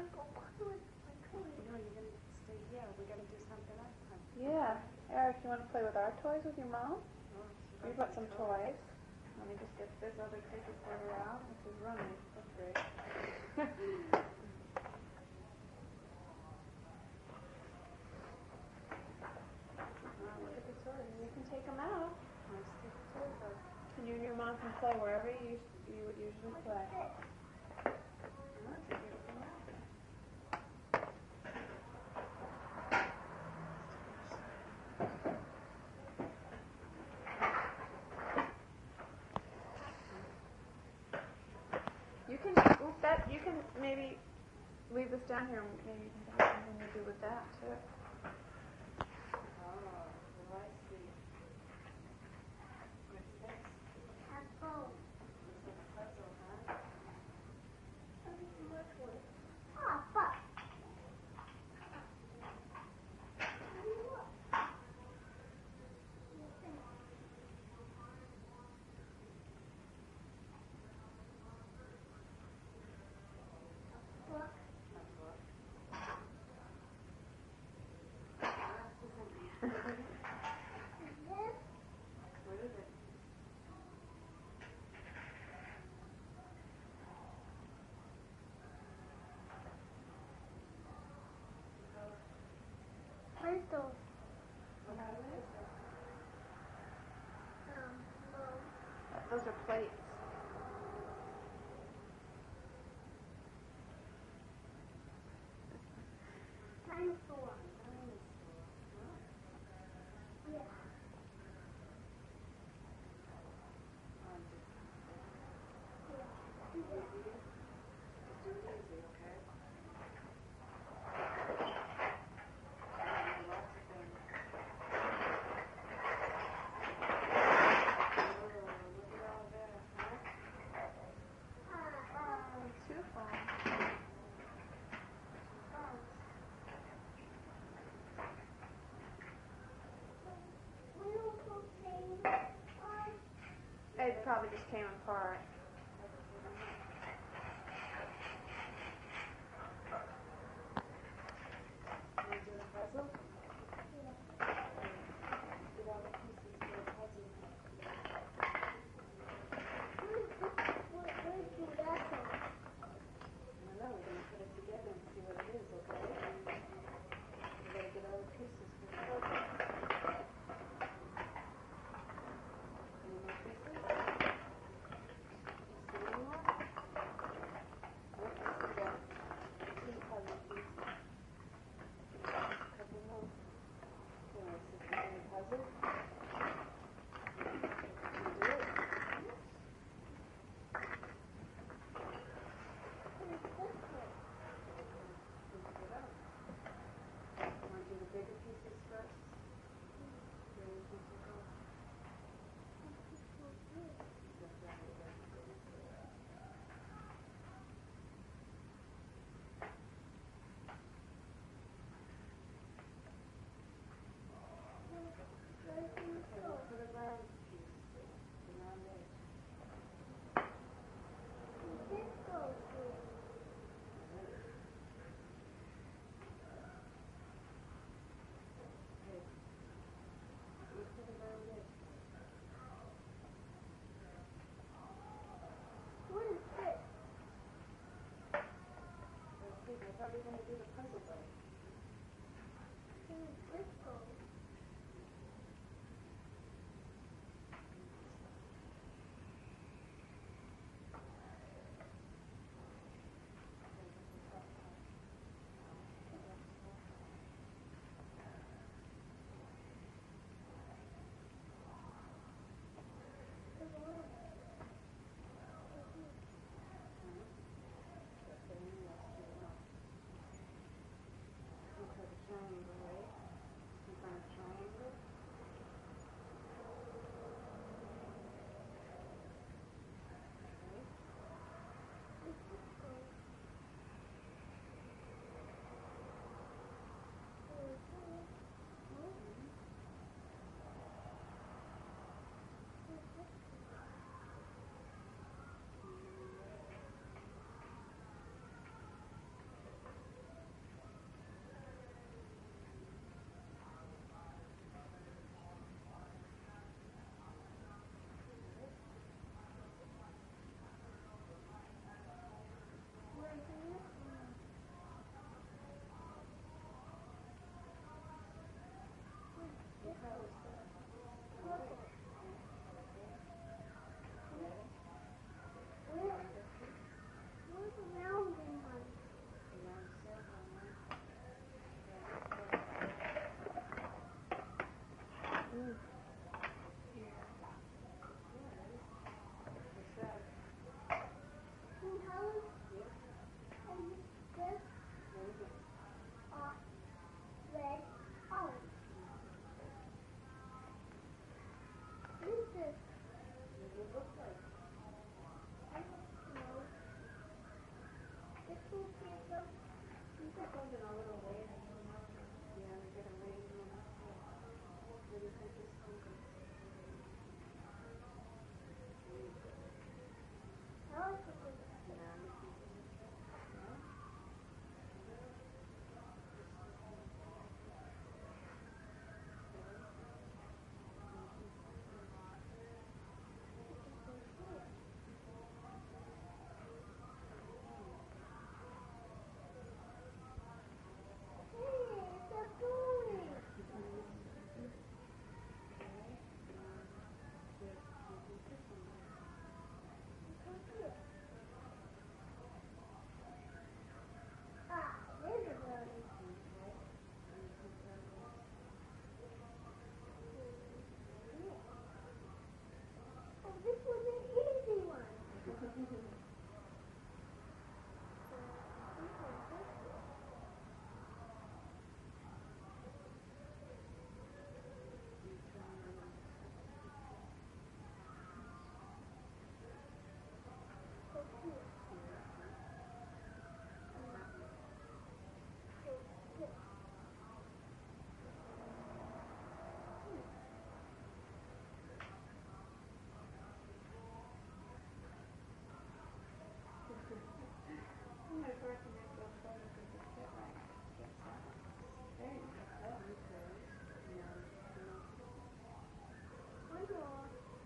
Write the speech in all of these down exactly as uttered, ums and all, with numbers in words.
want to go play with my toys. No, you're going to stay here. We're going to do something else. Yeah. Eric, you want to play with our toys with your mom? Oh, We brought some toys. Let me just get this other creepy quarter out, which is running. That's great. Oh, look at the toys. You can take them out. Let's take the toys out. And you and your mom can play wherever you, you would usually play. You can, ooh, that, you can maybe leave this down here and maybe you can think of something to do with that too. Oh, I see. What's this? Apple. Looks like a puzzle, huh? Papa. What is it? Pencils. What is it? Um, Mom. Those are plates. Dinosaur. Yeah. Too fun. It probably just came apart. Yeah, we gotta raise them up. What do you think is hungry? This was an easy one. One more.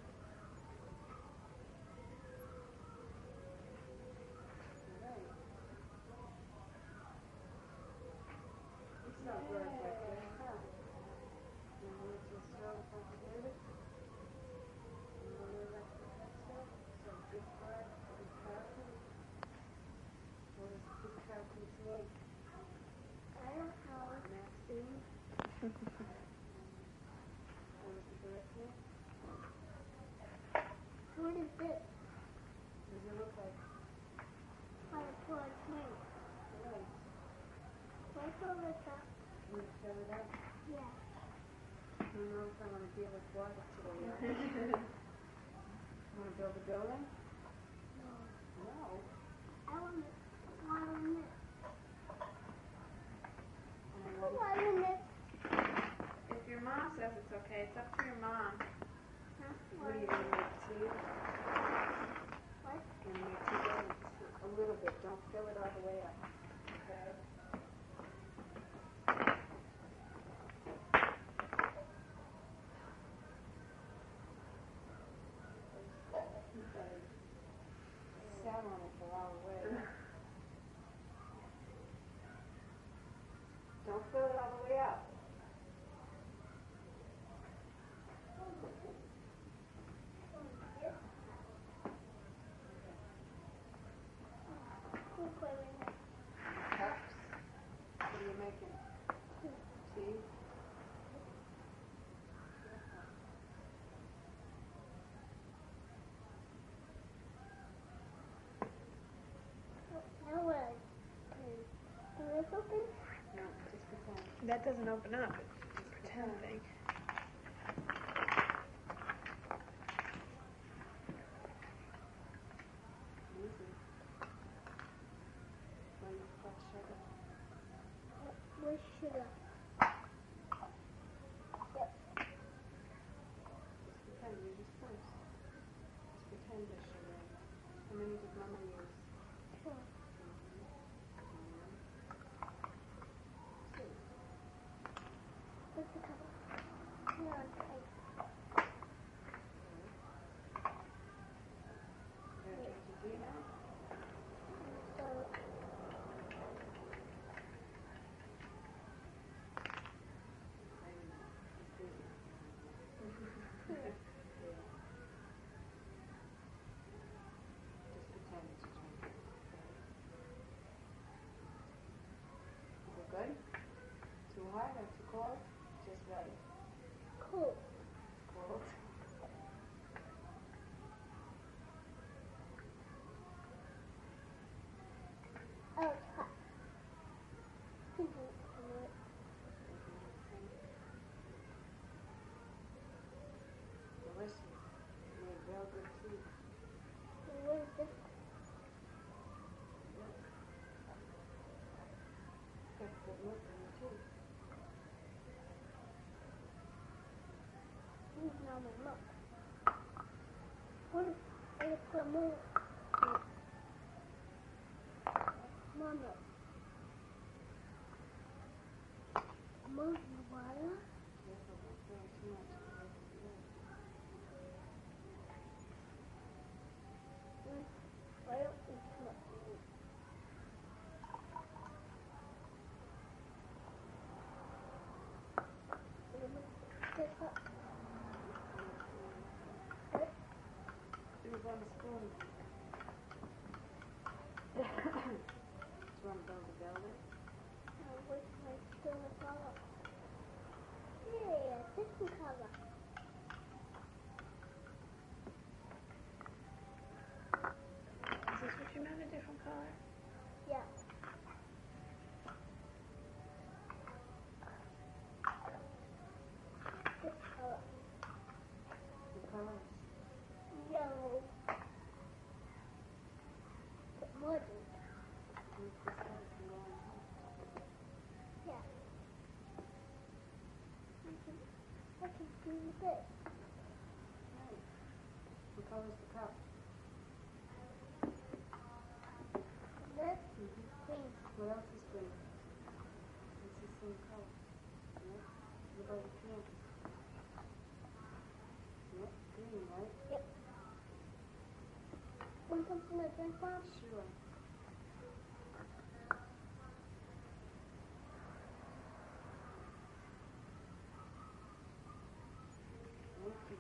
I don't know. What is this? How to pour a drink. What's all this up? Yeah. I don't know if I want to deal with water today. Want to build a building? No. No. I want to water in it. And I Put want water in it. If your mom says it's okay, it's up to your mom. Huh? what are you going to make tea? What? Going to make tea going a little bit. Don't fill it all the way up. Okay? Sat on it the wrong way. Don't fill it all the way up. Keep waiting. Cups. What are you making? Tea? Now what? Can this open? No, just pretend. That doesn't open up. It's a pretend thing. Easy. When you put sugar. Where's sugar? Just pretend you use first. Just pretend there's sugar. How many did Mama use? Sure. Two. Where's the cover? No, it's like, You're going to drink your tea now? so, Wait a minute. It's busy. Just pretend that you drink it. Is it good? Too hot or too cold? Just right. cool. Cold. Oh, it's hot. Please don't cover it. Delicious. Made real good tea. Where's this? Mama, look. What if I put more? Mama. Mama, water? Why don't we put Pick up. She was on the spoon. Do you want to build a building? Oh, which one's still the color? Yeah, different color. Is this what you meant, a different color? Yeah. This color. The colors. Yellow. But modern. Who's this color from going home? Yeah. I can, I can do this. Right. What color's the cup? This Mm-hmm. green. What else is green? It's the same color. Yep. What about the can? Yep, green, right? Yep. Want something to drink from? Sure. Thank you.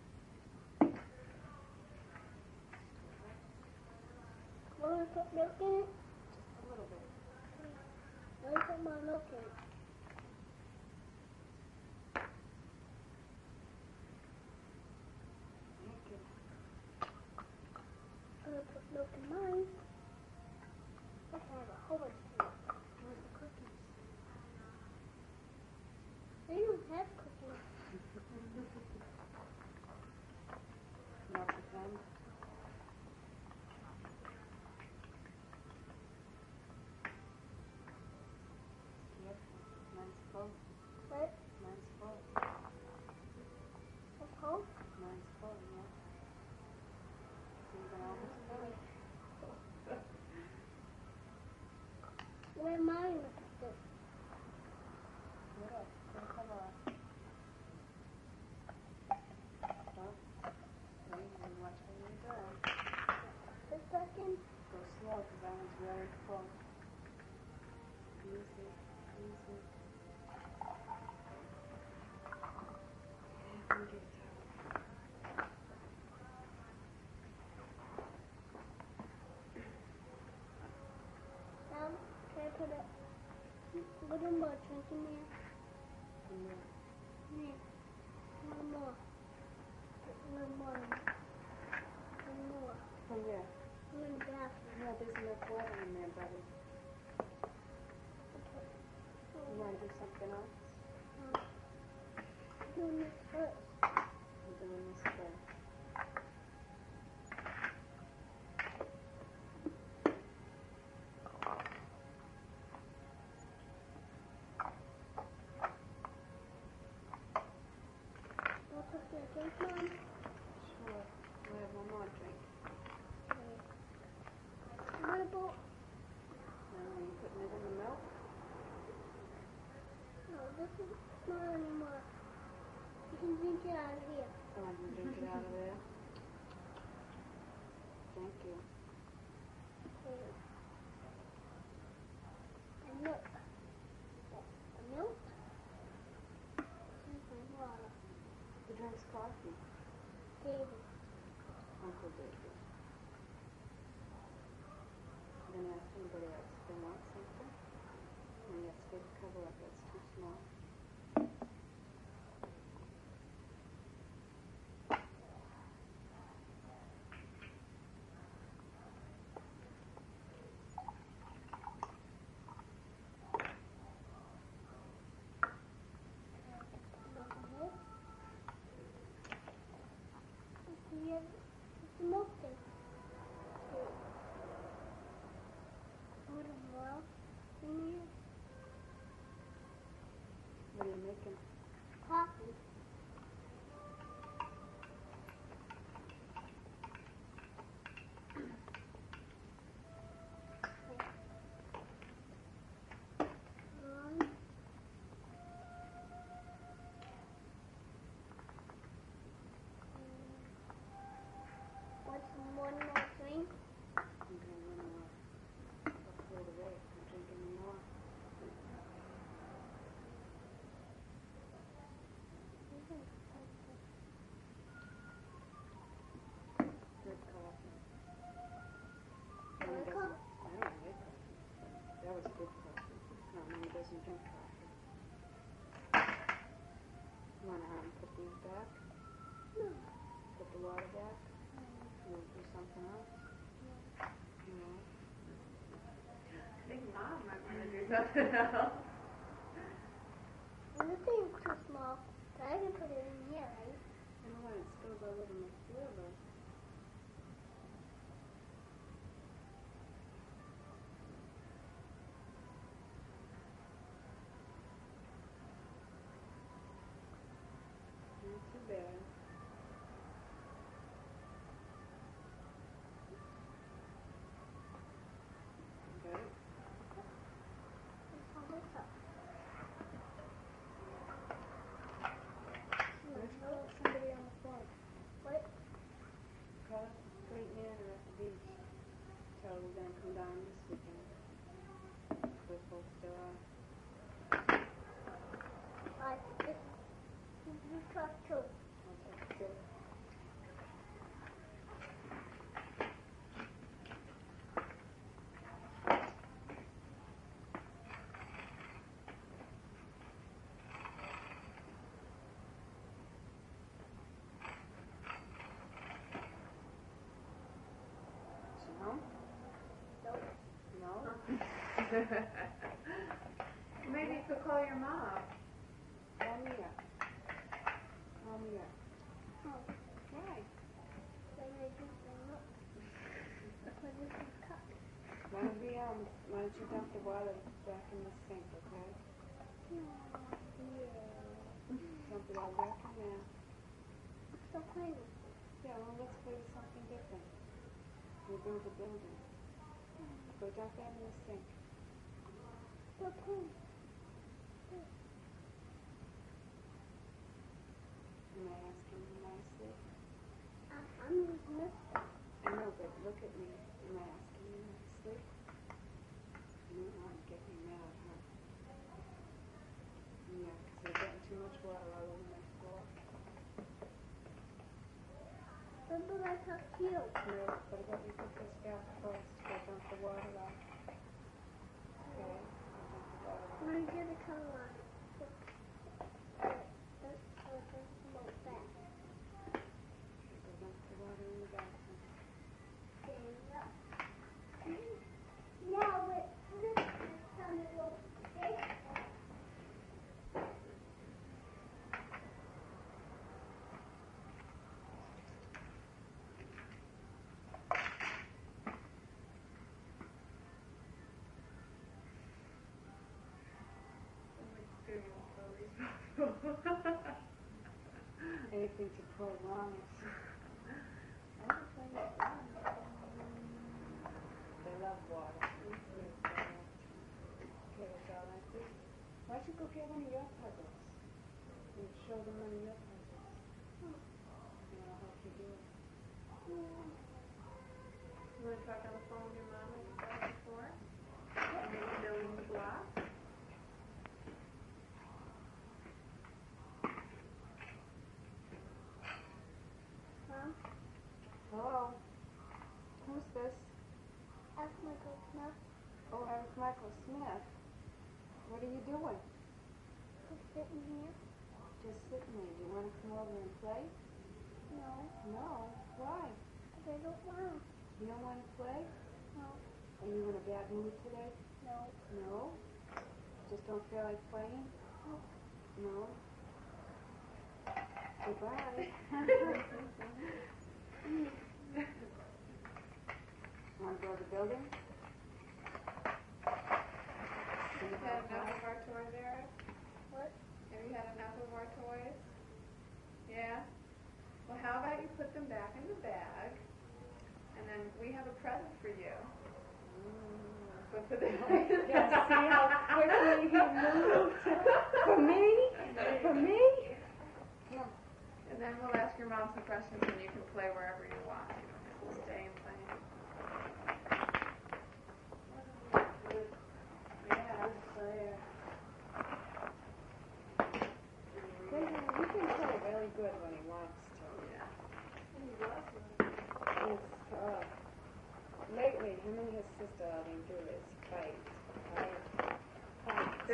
Want to put milk in it? Just a little bit. Let me put my milk in it. Thank you. I'm going to put milk in mine. I have a whole bunch of milk. Where's the cookies? They don't have cookies. Not the pen. Careful. Mine's full. What? Mine's full. At home? Mine's full, yeah. So you're gonna almost fill it. Where mine is this? What else? Put a cover on. Well, wait and watch when you're done. The second? Go slow, because that one's really full. Easy, easy. Yeah, we get tired. Now, can I put a little more drink in there? Yeah. Yeah. One more. One more. One more. From there. One bathroom. No, there's enough water in there, buddy. You want to do something else? Doing this first. I'm doing this first. I'll put the drink on. Sure. We'll have one more drink. What about? Now, are you putting it in the milk? No, this is not anymore. You can drink it out of here. Oh, I can drink it out of there. Thank you. Okay. And milk. And milk. This is water. Who drinks coffee? David. Uncle David. Then ask anybody else if they want something. And yes, take the cover up, that's too small. Here, it's milk thing. Put a milk in here. What are you making? Coffee. likes good coffee. Carmen doesn't drink coffee. You wanna um, put these back? No. Put the water back? You wanna do something else? No. I think Mom might want to do something else. This thing's too small, but I can put it in here, right? You know what? It spills all over my floor, though. Not too bad. Got it? Let's hold this up. Let's call somebody on the phone. What? Call a great manor at the beach. Tell them we're gonna come down this weekend. We're both still out. I, this, you talk too. I'll take it. She home? Nope. No? Maybe you could call your mom. Call me up. Call me up. Oh, Why? then I just hang up. Put this in the cup. Why don't we, um, why don't you dump the water back in the sink, okay? Yeah. Dump it all back in there. Stop playing with it. Yeah, well, let's play with something different. We build a building. Go dump that in the sink. Stop playing. Am I asking you nicely? I, I'm using this stuff. I know, but look at me. Am I asking you nicely? You don't want to get me mad, huh? Yeah, because I'm getting too much water all over my floor. Remember I talked to you. No, but I got you put this back first. Go dump the water out. Okay, go dump the water out. I'm gonna get the color on. That's how it does about that. Go dump the water in the bathroom. Yeah, but this is kind of low. Anything to prolong it. They love water. Okay, that's all I do. Why don't you go get one of your puzzles and show them one of your puzzles? And I'll help you do it. You want to talk on the phone with your mom like you said before? And maybe building the blocks? Mom, Hello? Who's this? ask Michael Smith. Oh, Eric Michael Smith. What are you doing? Just sitting here. Just sitting there. Do you want to come over and play? No, No. Why? I don't want. You don't want to play? No, Are you in a bad mood today? no. No? Just don't feel like playing? No? Goodbye. Want to go to the building? Have you had enough of our toys, Eric? What? Have you had enough of our toys? Yeah? Well, how about you put them back in the bag, and then we have a present for you. But for the Yeah, see how quickly he moved? For me? For me? Yeah. And then we'll ask your mom some questions, and you can play wherever you want. You don't have to stay and play. Yeah, Claire. He can play really good when he wants to. Yeah. He's, uh, lately, him and his sister, all they do is fight. Fight,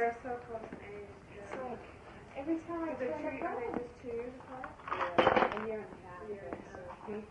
they're so close in age. It's too. like every time I Are they turn two, the are they phone. just two years apart? Yeah, a year and a half. A year and a so. half.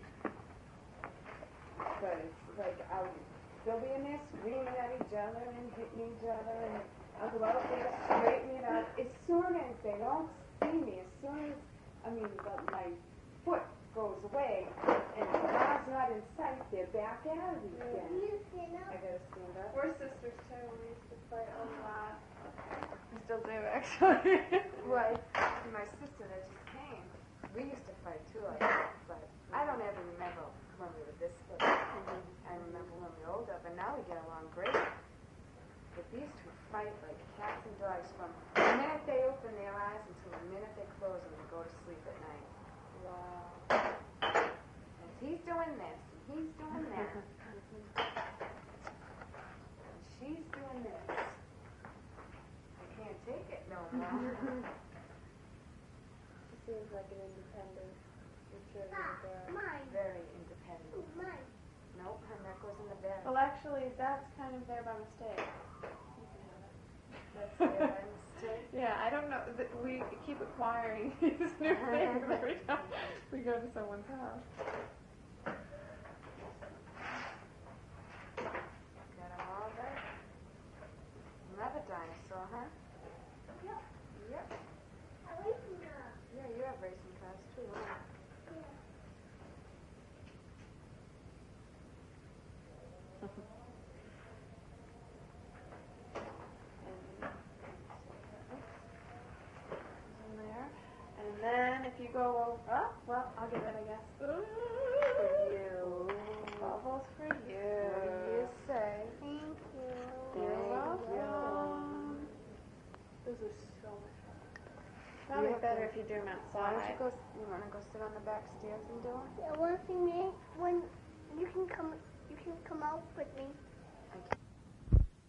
But it's like I'll, they'll be in there screaming at each other and hitting each other, and I'll go out there straighten it up. As soon as they don't see me, as soon as I mean the, my foot goes away and the car's not in sight, they're back at it again. You stand up. I gotta stand up. We're sisters too. We used to fight a lot. We still do actually. Well, my sister that just came, we used to fight too, I guess, but I don't ever remember when we were this little. I remember when we were older, but now we get along great. But these two fight like cats and dogs from the minute they open their eyes until the minute they close them to go to sleep at night. Wow. And he's doing this, and he's doing that. And she's doing this. I can't take it no more. She seems like an independent, mature little girl. Mine. Very independent. Mine. Nope, her neck goes in the bed. Well, actually, that's kind of there by mistake. That's the by mistake. Yeah, I don't know. th- We keep acquiring these new things every time we go to someone's house. Got them all there. Another dinosaur, huh? Yep. Yep. I like that. Yeah, you have racing cars too, huh? In there. And then if you go over, oh, well, I'll get it, I guess. For you. Bubbles for you. What do you say? Thank you. You're Thank welcome. Those are so much fun. Probably You have better to- if you do them Why don't outside. you go, s- you wanna go sit on the back stairs and do it? Yeah, one thing, me when you can come, you can come out with me.